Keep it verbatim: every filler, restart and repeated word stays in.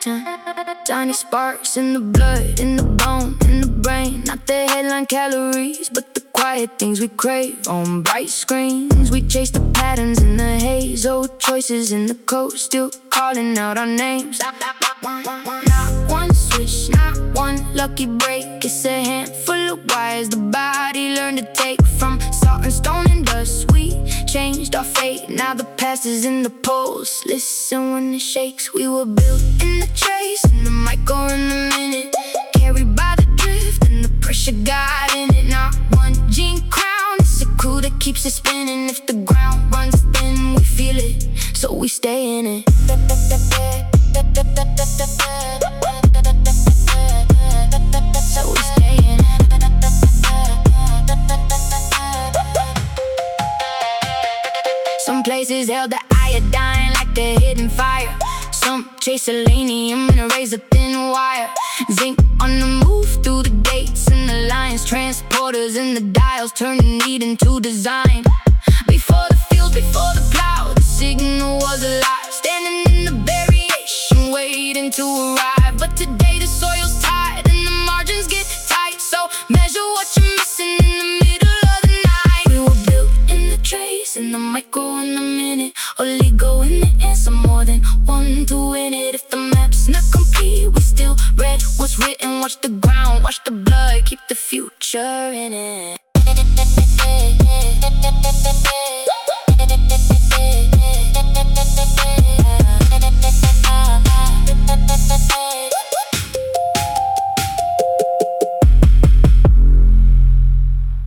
pattern. Tiny sparks in the blood, in the bone, in the brain. Not the headline calories, but the quiet things we crave. On bright screens, we chase the patterns in the haze. Old choices in the code, still calling out our names. Not one switch, not one lucky break. It's a handful of wires the body learned to take. From salt and stone and dust, we changed our fate. Now the past is in the pulse. Listen when it shakes. We were built in the chase, in the micro in the minute. Carried by the drift and the pressure got in it. Not one gene crown, it's a crew that keeps it spinning. If the ground runs thin, we feel it, so we stay in it. So we stay in it. Some places held the iodine like the hidden fire. Some chase selenium in a razor-thin wire. Zinc on the move through the gates and the lines. Transporters in the dials, turning need into design. Before the fields, before the plow, the signal was alive. Standing in the variation, waiting to arrive. But today the soil's tight and the margins get tight. So measure what you're missing in the middle of the night. We were built in the trace, in the micro, in the minute. Oligo in the answer, more than one to win it. If the map's not complete, we still read what's written. Watch the ground, watch the blood, keep the future in it.